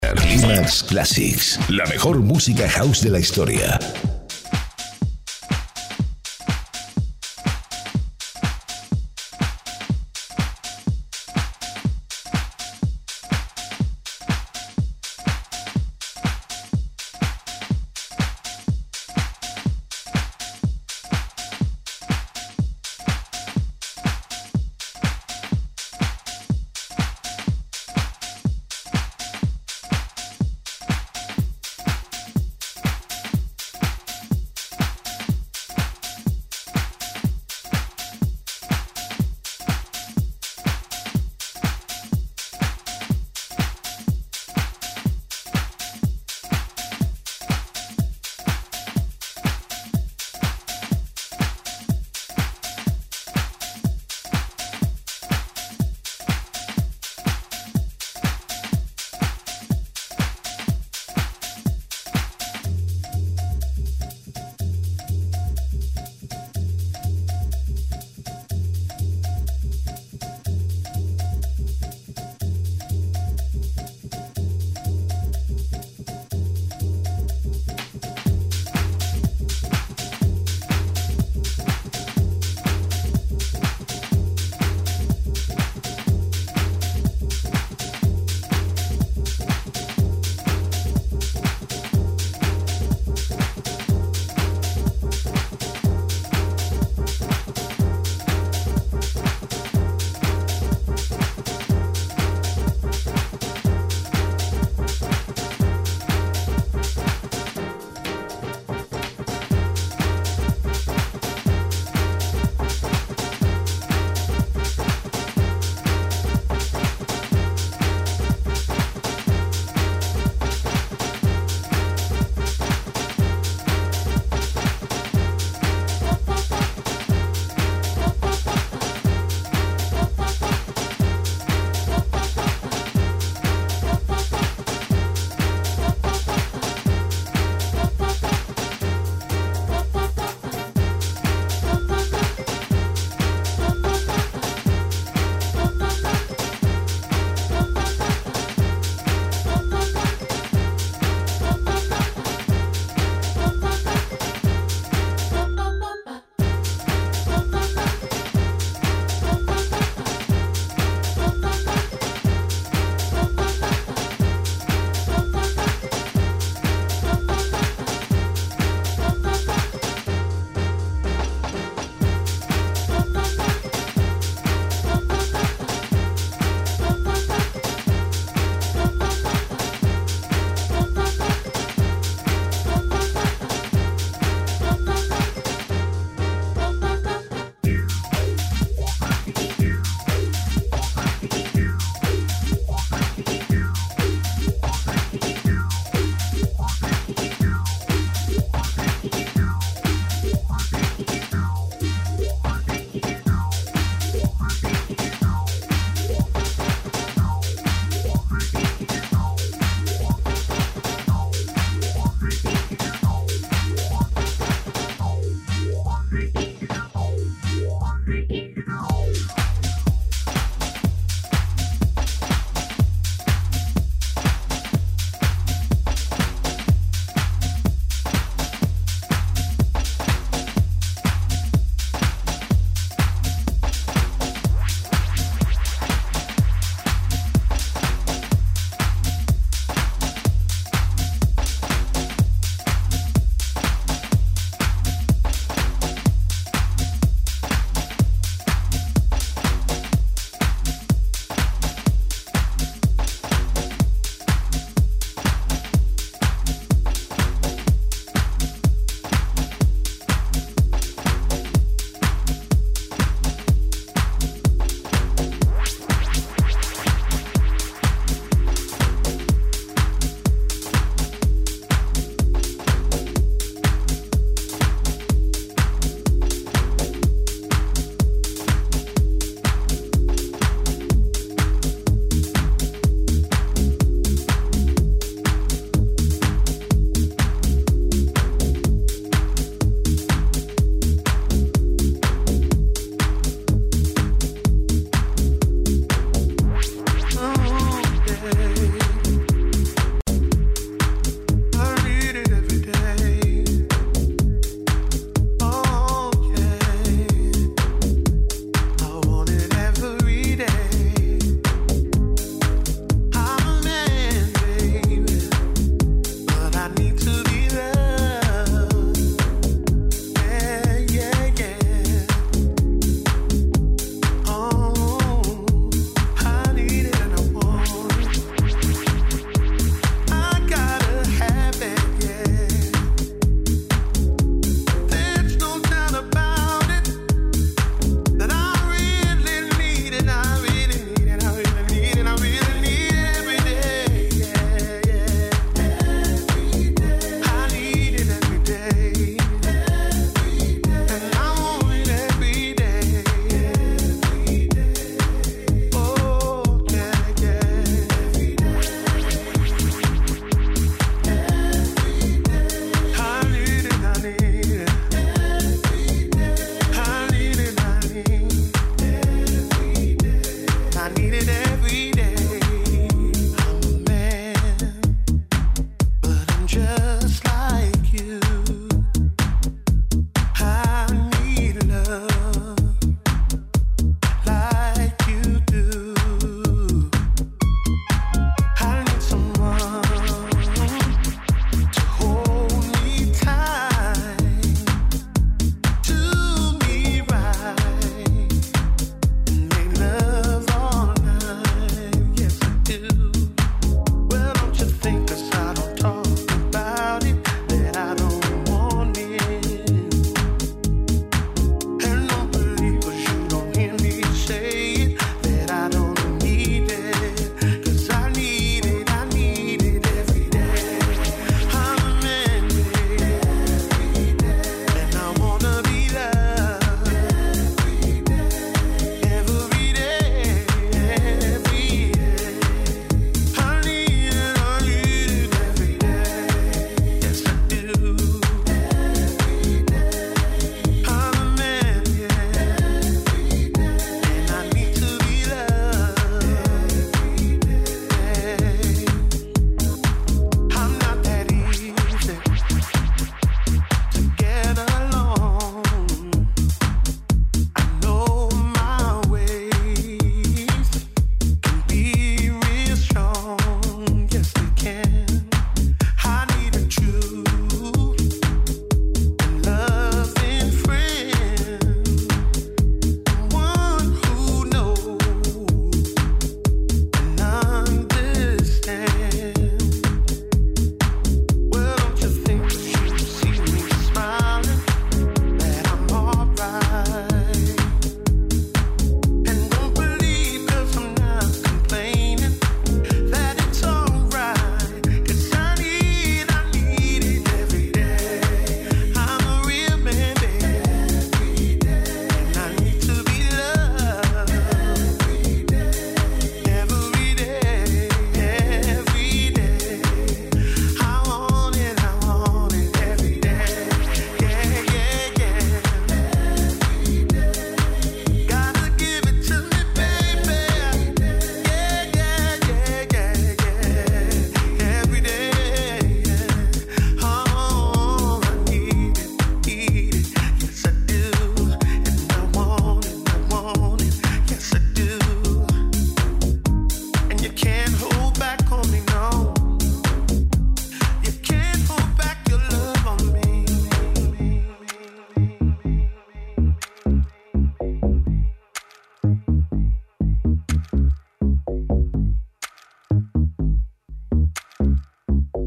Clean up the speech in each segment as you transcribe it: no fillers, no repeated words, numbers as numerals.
Climax Classics, la mejor música house de la historia.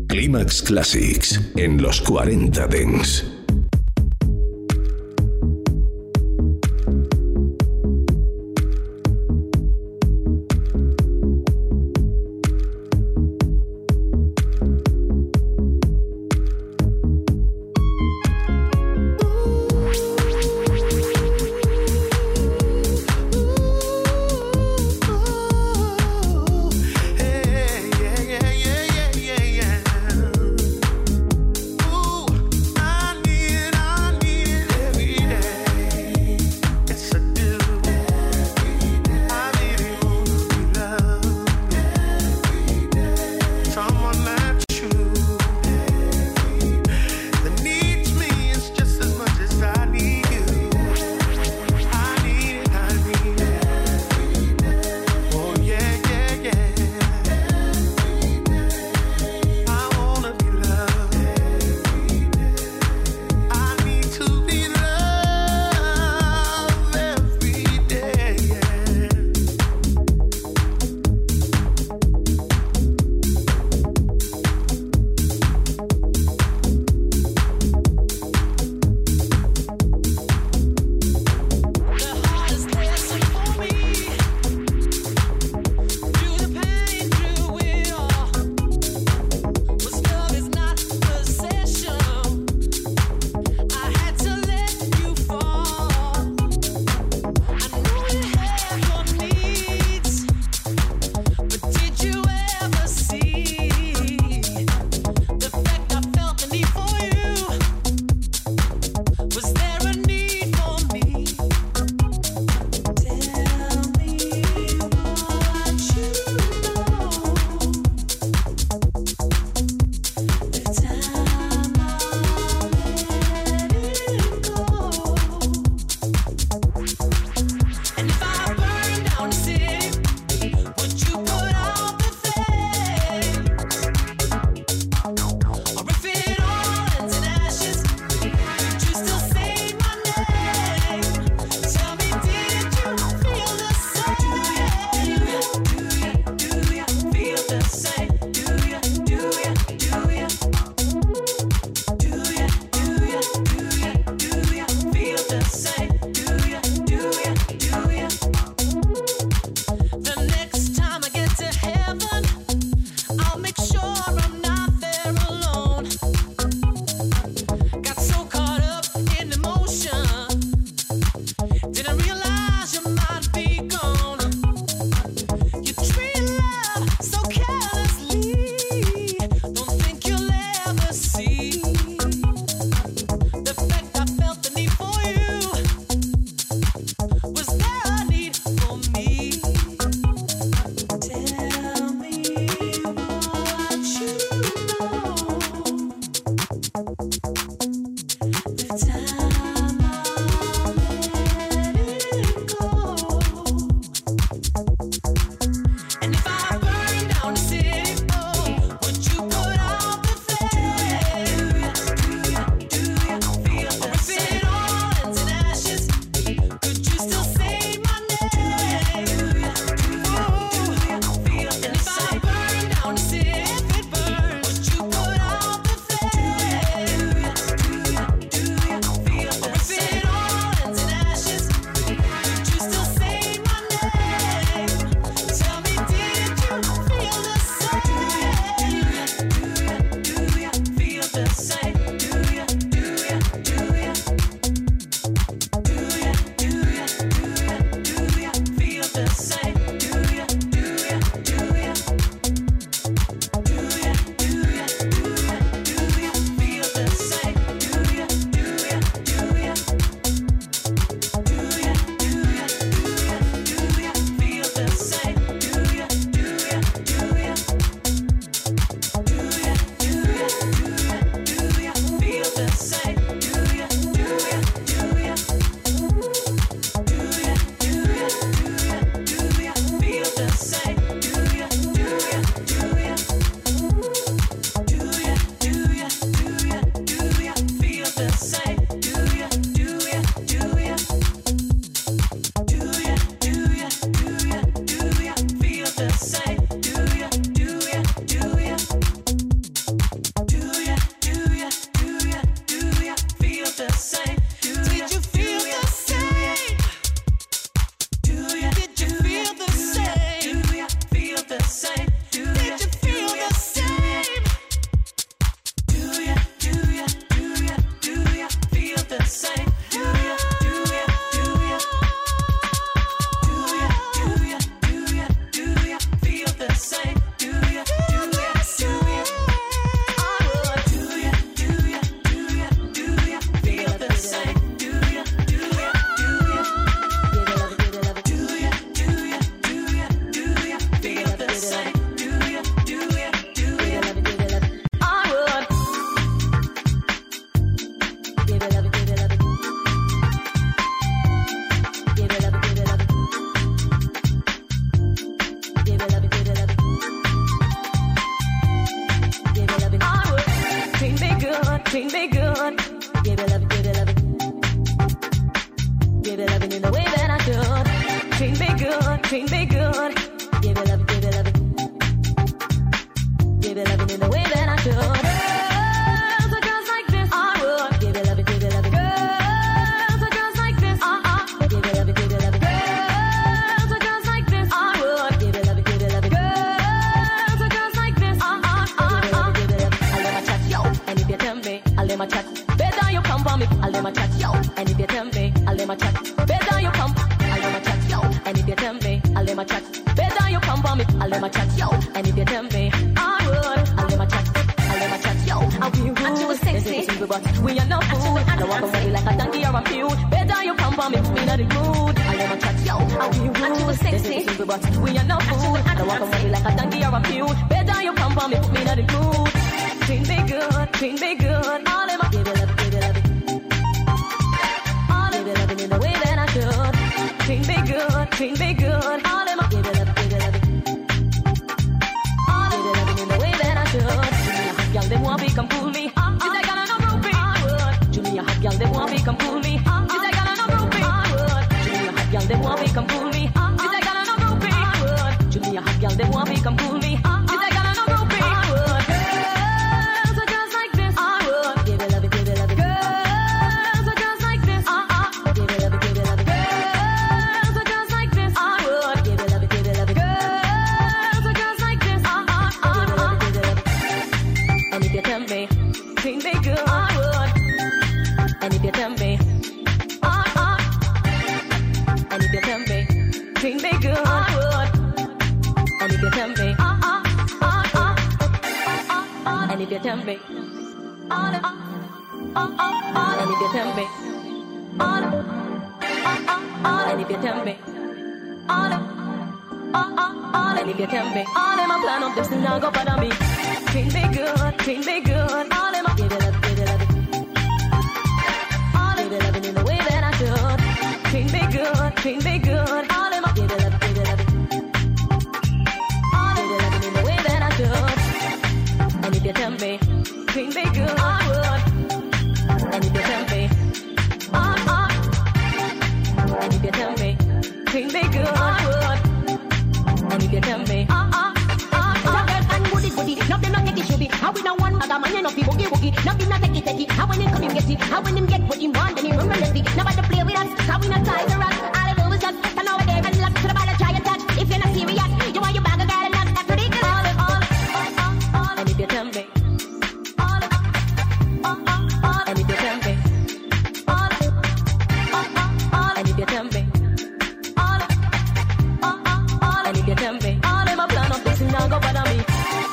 Climax Classics en los 40 Dance. I need treat me good. Give it love, give it love. Give it love in the way that I should. Treat me good, treat me good. Give it love, give it love. Give it love in the way that I should. Girls are girls like this, I would. Give it love, give it love. Girls are girls like this, give it love, give it love. Girls are girls like this, I would. Give it love, give it love. Girls are girls like this, give it love, give it love. I'll let my chat, yo, and if you tell me, I'll let my chat. Better you come for me, I'll let my chat, yo, and if you tell me, I'll let my chat. Better you come, I'll let my chat, yo, and if you tell me, I'll let my chat. Better you come for me, I'll let my chat, yo, and if you tell me, I would, I'll let my chat, yo, I'll be rude. And she was sexy, but we are not food. I don't want to worry like a donkey or a feud. Better you come for me, we not in mood. I'll let my chat, yo, I'll be rude. And she was sexy, but we are not food. I don't want to worry like a donkey or a feud. Better you come for me, we not in mood. Treat me good, treat me good. All in my give it love, give it love. All in it love in the way that I should. Treat me good, treat me good. All in my give it love, give it love. All in it love in the way that I should. Young, they want me come fool me. You say girl, I no groupie. Junior hot young, they want me come fool me. You say girl, I no groupie. Junior hot young, they want me come fool me. You say girl, I no groupie. Junior hot young, they want me come fool me. You say girl, I no groupie. Girls are girls like this. Give it love, give it love. Girls are girls like this. Give it love, give it love. Girls are girls like this. Give it love, give it love. Girls are girls like this. Give it love, give it love. And if you tell me, treat me good, I would. And if you tell me, and if you tell me, treat me good, I would. And if you tell me, and if you tell me, and if you tell me, and if you tell me, and if you tell me, all in my plan of this thing now go bother me. Treat me good, treat me good. All in my give it love, give it love. All in it loving in the way that I should. Treat me good, treat me good. All in my give it love, give it love. All in it loving in the way that I should. And if you tell me, treat me good, I would. And if you tell me, and if you tell me, treat me good, I would. And if you tell me, now them not take it should be. How we don't want other man, you know, be boogie boogie. Now be not take it, take it. How when him come him get it. How when him get what he want, then he run relentlessly. Nobody play with us, how we not tie the rats. All I do is just turn over there and look to the ball and try and touch. If you're not serious, you want your bag of girl and that's ridiculous. All. And if you tell me, and if you tell me, and if you tell me, and if you tell me, all in my plan of this now go bother me.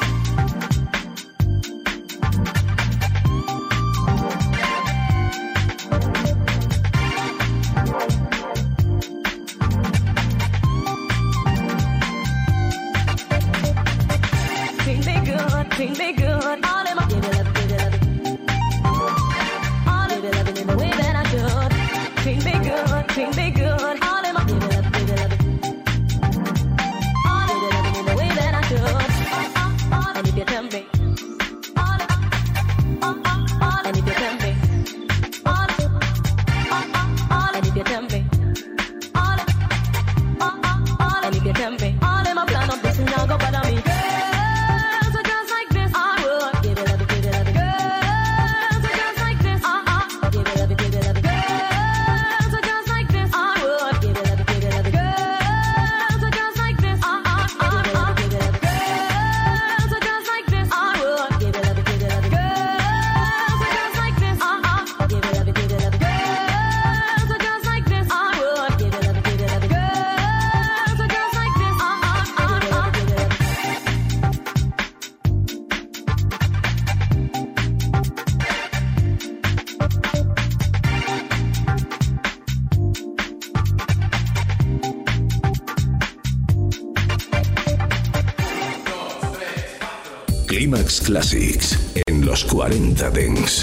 Treat me good, all in my give it love, give it love. All in it loving in the way that I should. Treat me good, treat me good. All in my give it love, give it love. All in it loving in the way that I should. And if you tell me, and if you tell me, and if you tell me, and if you tell me, all in my plan of this now go bother me. Climax Classics en los 40 Dents.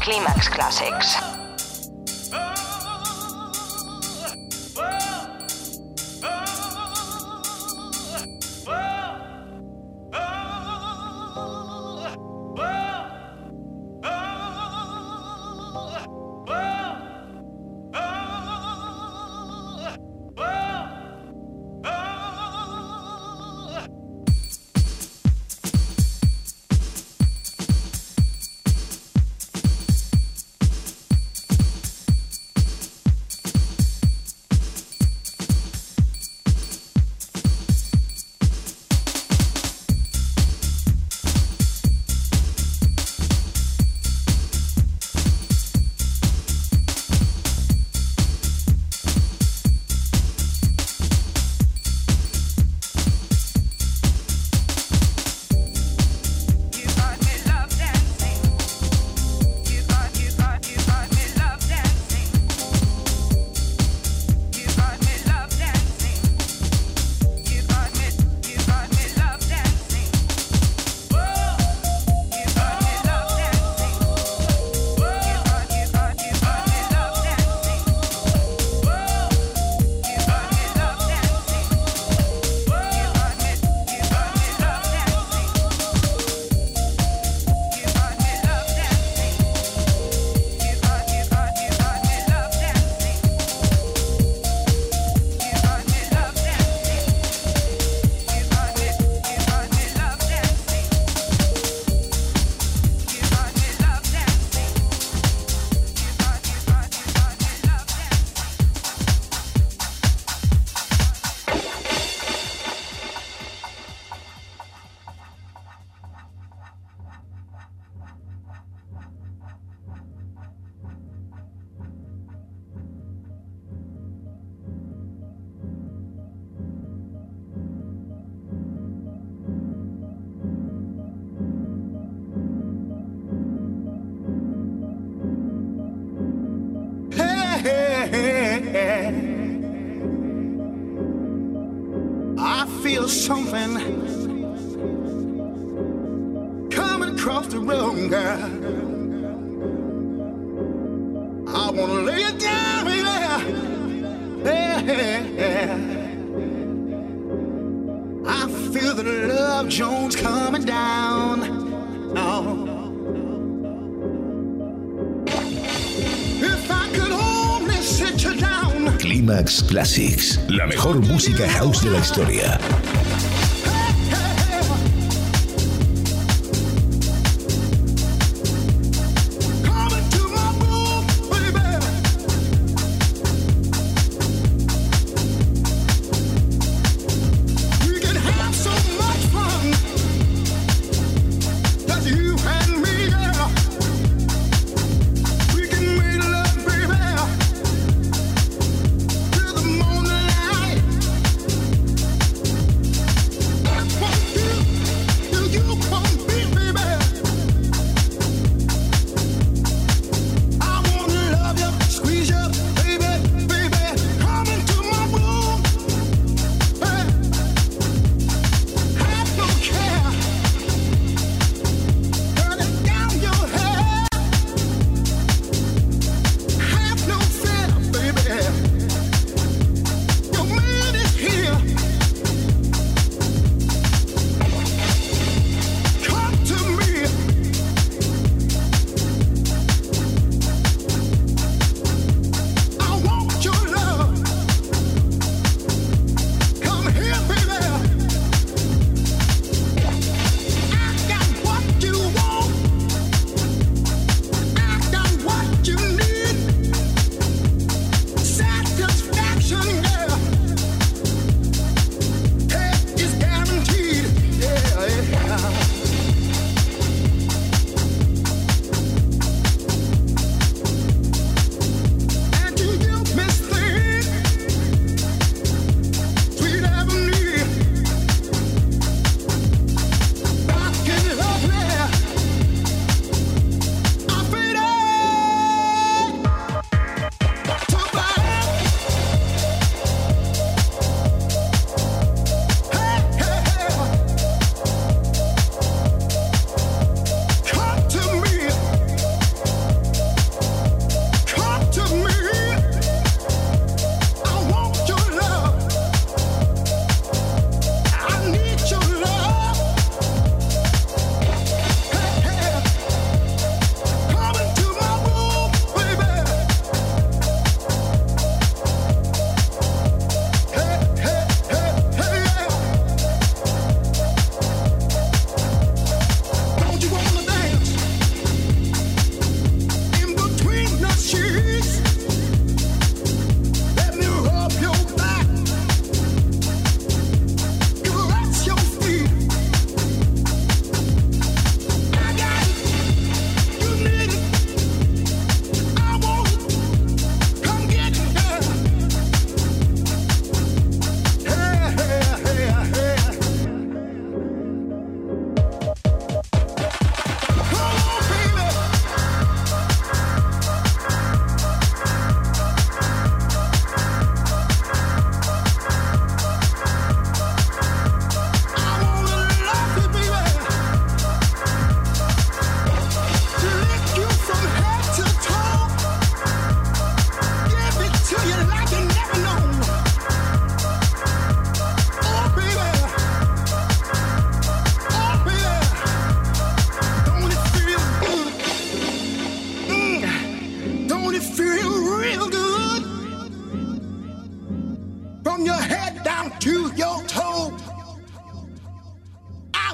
Climax Classics. I feel something coming across the room, girl. I wanna lay it down, yeah. I feel the Love Jones coming down. Oh. If I could only sit you down. Climax Classics, la mejor música house de la historia.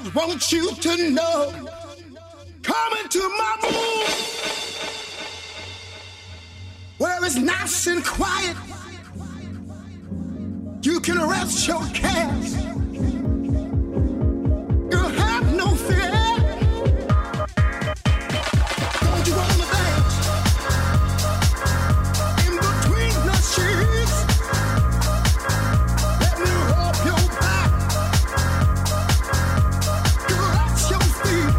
want you to know, come into my room where it's nice and quiet. You can rest your cares. You have no fear. Don't you wanna dance in between the sheets? Let me rub your back. Relax your feet.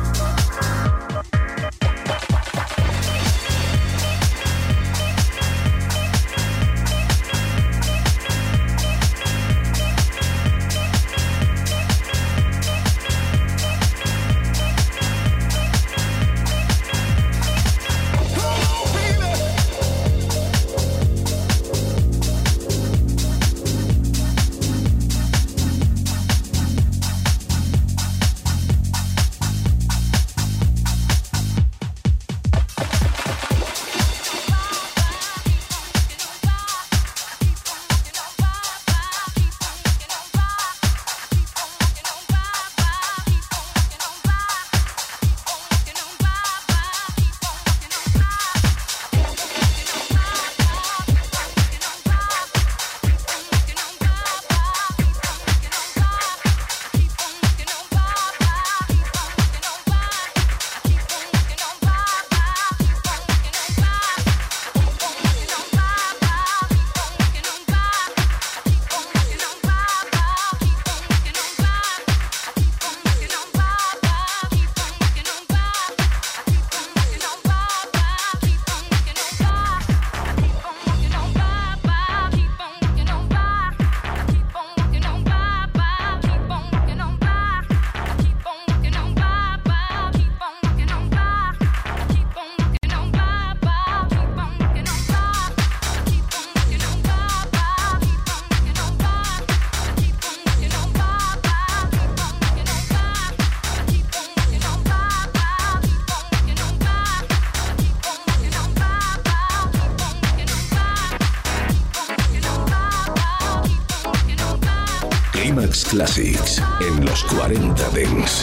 Climax Classics en los 40 Dents.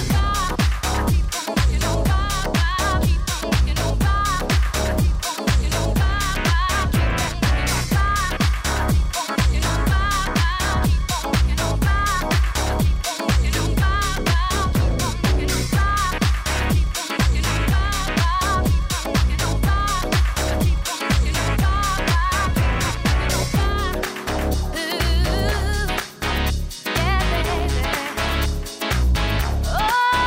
Oh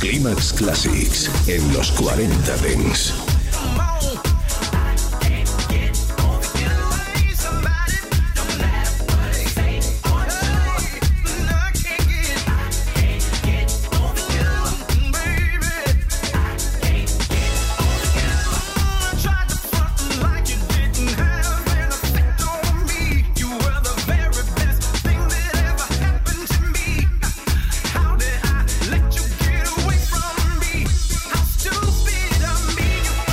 Climax Classics en los 40 Dents. Stupid of me.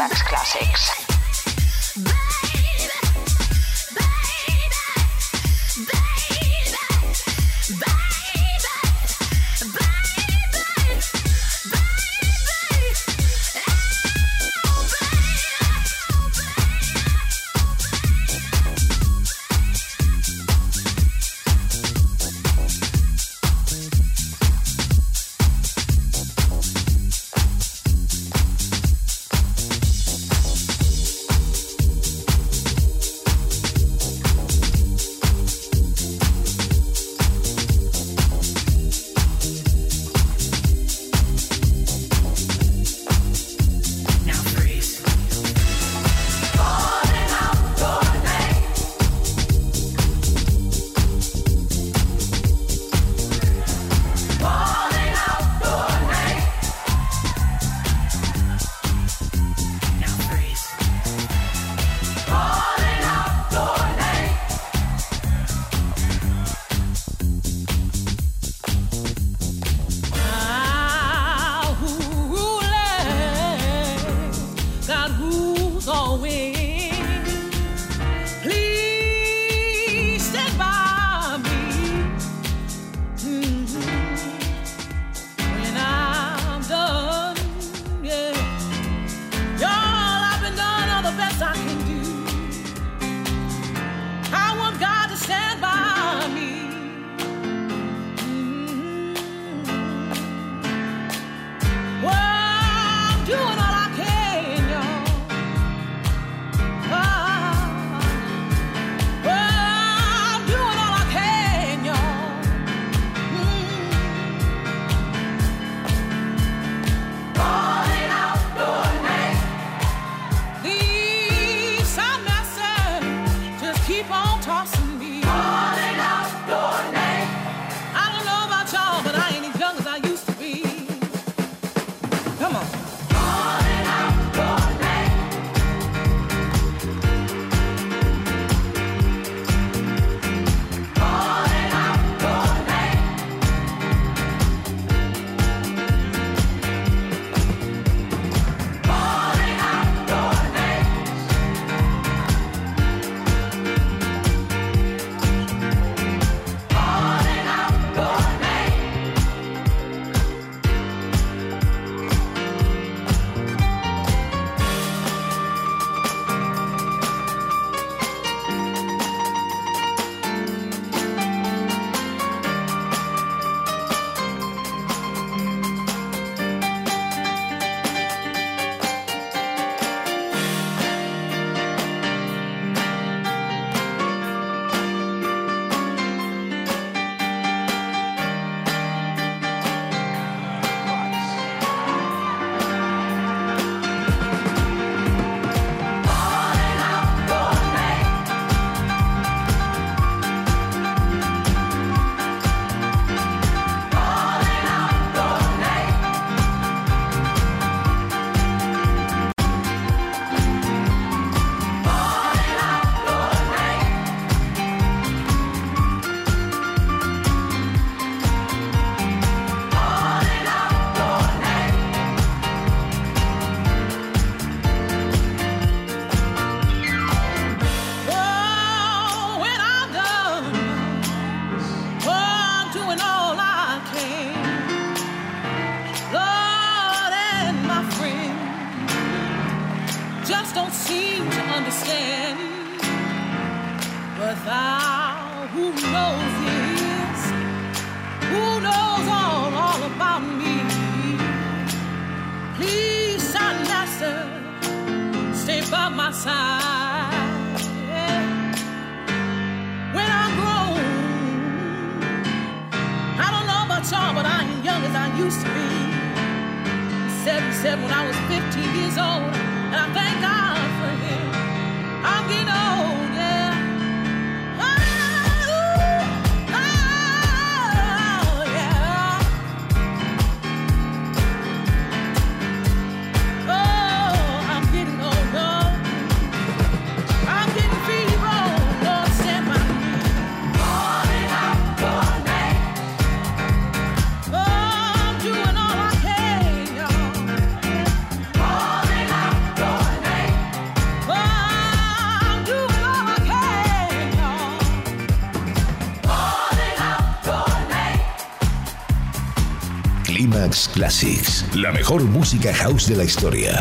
Tracks Classics. Oh, I'm doing all I can, y'all. Climax Classics, la mejor música house de la historia.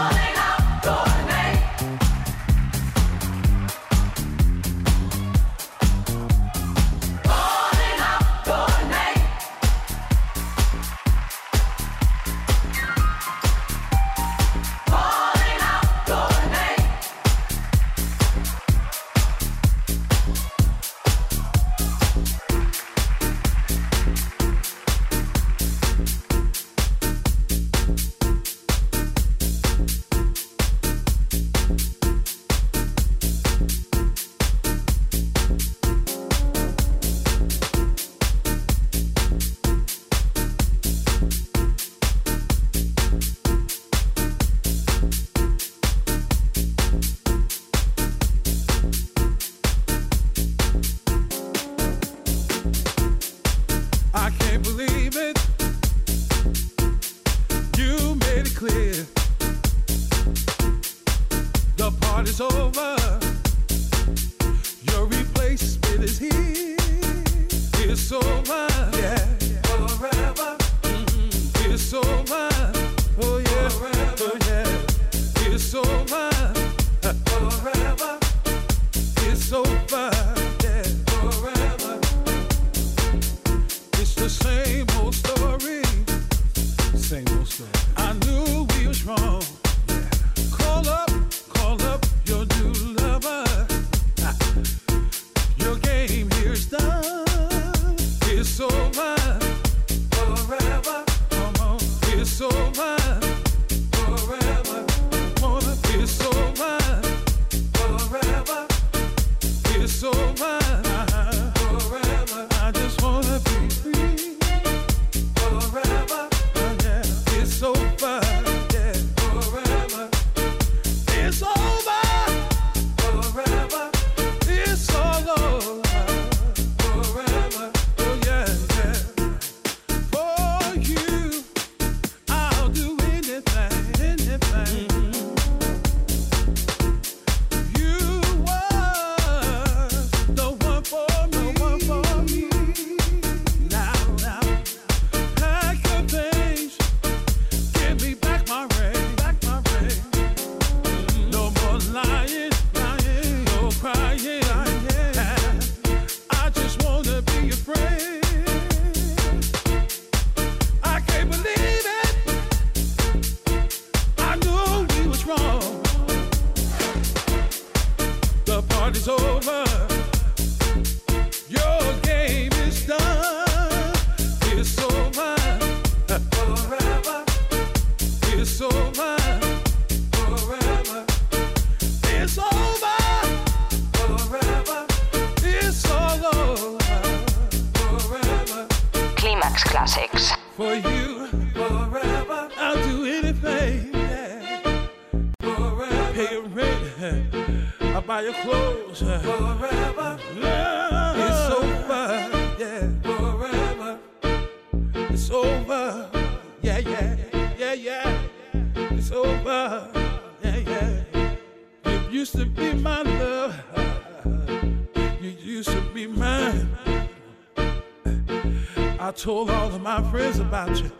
Told all of my friends about you.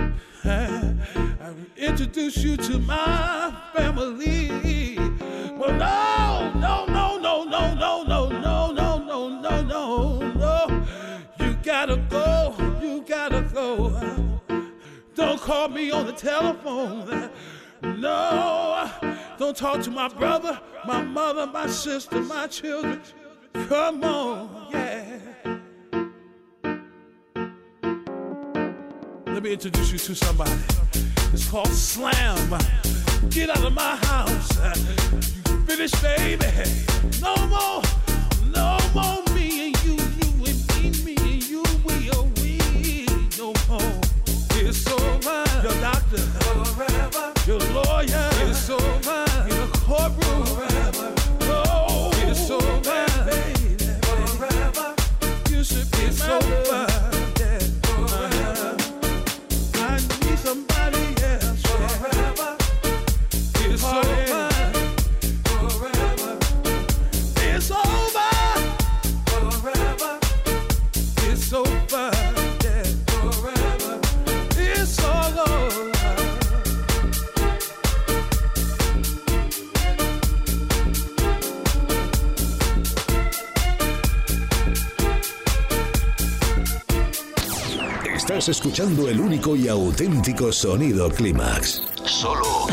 I introduced you to my family. Well, no. You gotta go. Don't call me on the telephone. No, don't talk to my brother, my mother, my sister, my children. Come on, yeah. Let me introduce you to somebody. It's called Slam. Get out of my house. You finished, baby. No more me and you and me and you, we. No more. It's over. Your doctor, forever. Your lawyer, it's over. In the courtroom, forever. Oh, it's over, baby. Forever. You should be it's over. Somebody else, forever. It's over. Forever. It's over. Forever. It's over. Yeah. Forever. It's Estás escuchando el único y auténtico sonido Clímax. Solo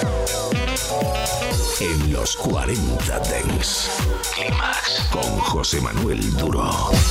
en los 40 Dance. Clímax con José Manuel Duro.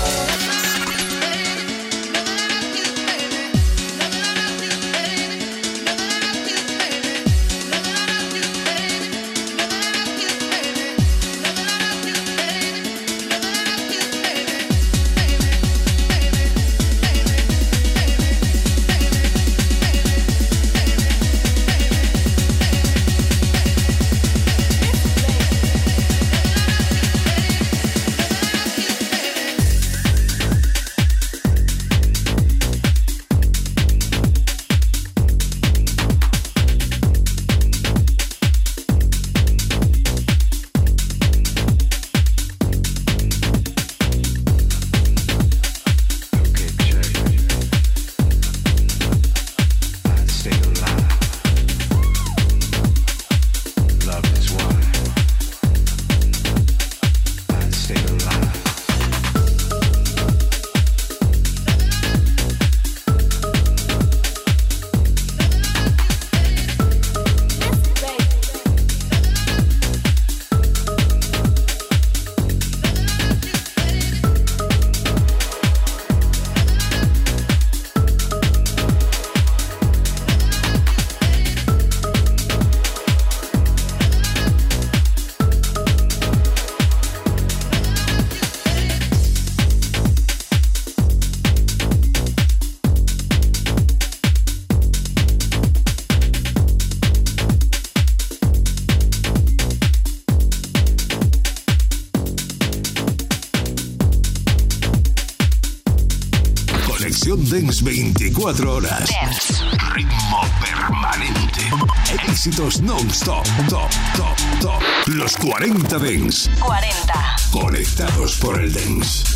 Dance 24 horas. Dance. Ritmo permanente. Éxitos non-stop. Top, top, top. Los 40 Dance. 40. Conectados por el Dance.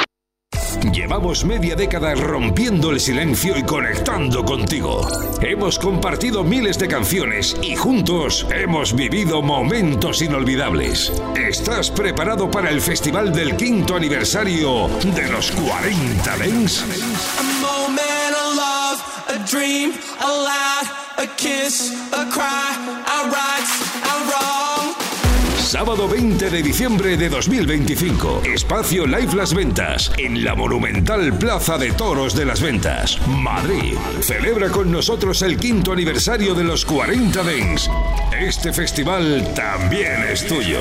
Llevamos media década rompiendo el silencio y conectando contigo. Hemos compartido miles de canciones y juntos hemos vivido momentos inolvidables. ¿Estás preparado para el festival del 5º aniversario de los 40 Dance? A moment of love, a dream, a laugh, a kiss, a cry, our rights, our wrong. Sábado 20 de diciembre de 2025. Espacio Live Las Ventas, en la monumental Plaza de Toros de Las Ventas, Madrid. Celebra con nosotros el 5º aniversario de los 40 Dance. Este festival también es tuyo.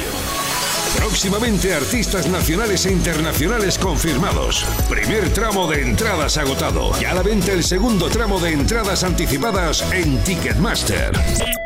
Próximamente artistas nacionales e internacionales confirmados. Primer tramo de entradas agotado. Ya a la venta el segundo tramo de entradas anticipadas en Ticketmaster.